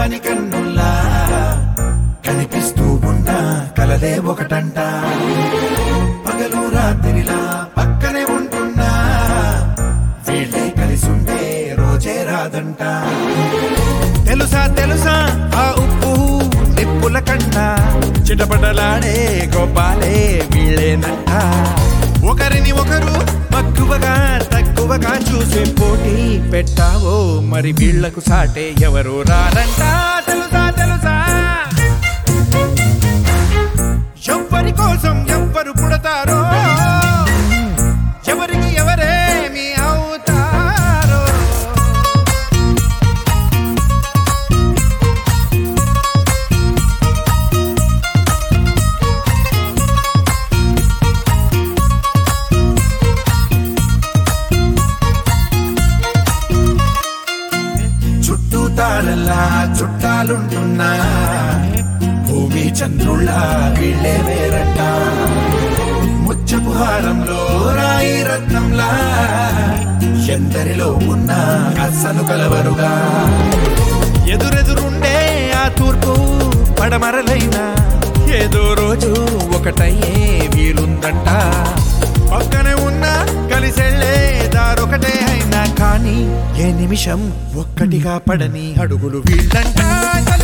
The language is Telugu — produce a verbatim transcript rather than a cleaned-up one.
కలవని కన్నుల్లా కనిపిస్తూ ఉన్న కలలే ఒకటంట పగలు రాత్రిలా పక్కనే ఉంటున్నా వీళ్ళే కలిసుండే రోజే రాదంట తెలుసా తెలుసా ఆ ఉప్పు నిప్పుల కంట చిటపటలాడే గోపాలే వీళ్ళేనంట ఒకరిని ఒకరు మక్కువగా తక్కువగా చూసే పోటీ పెట్టావో మరి వీళ్లకు సాటే ఎవరు రారంట తెలుసా తెలుసా ఎవ్వరి కోసం ఎవ్వరు పుడతారో ఎవరికి ఎవరేమి అవుతారో చుట్టూతారల్లా చుట్టాలుంటున్నా భూమి చంద్రుళ్ళ వీళ్ళే వేరంట ముచ్చపు హారంలో రాయి రత్నంలా ఎందరిలో ఉన్న అస్సలు కలవరుగా ఎదురెదురుండే ఆ తూర్పు పడమరలైనా ఏదో రోజు ఒకటయ్యే వీలుందంట పక్కనే ఉన్న కలిసెళ్ళే దారొకటే అయినా కానీ ఏ నిమిషం ఒక్కటిగా పడని అడుగులు వీళ్ళంట